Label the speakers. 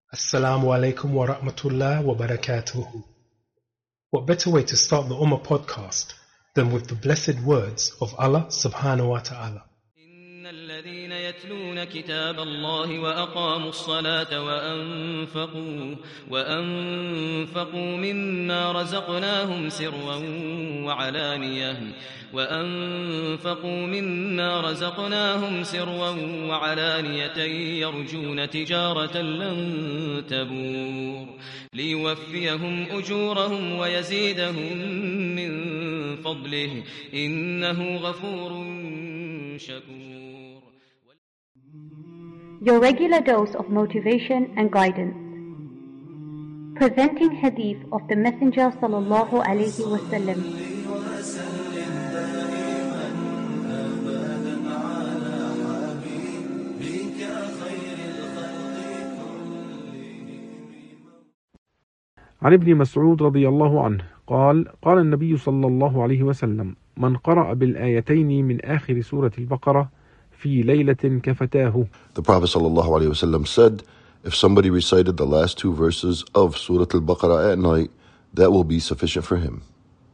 Speaker 1: Assalamu alaikum wa rahmatullah wa barakatuhu. What better way to start the Ummah podcast than with the blessed words of Allah subhanahu wa ta'ala.
Speaker 2: إن الذين يتلون كتاب الله وأقاموا الصلاة وأنفقوا مما رزقناهم سرا وعلانية يرجون تجارة لن تبور ليوفيهم أجورهم ويزيدهم من فضله إنه غفور شكور.
Speaker 3: Your regular dose of motivation and guidance. Presenting hadith of the Messenger sallallahu alaihi wasallam.
Speaker 4: عن ابن مسعود رضي الله عنه قال النبي صلى الله عليه وسلم من قرأ بالآيتين من آخر سورة البقرة في ليلة كفتاه.
Speaker 5: The Prophet sallallahu alaihi wasallam said, if somebody recited the last two verses of Surah Al-Baqarah at night, that will be sufficient for him.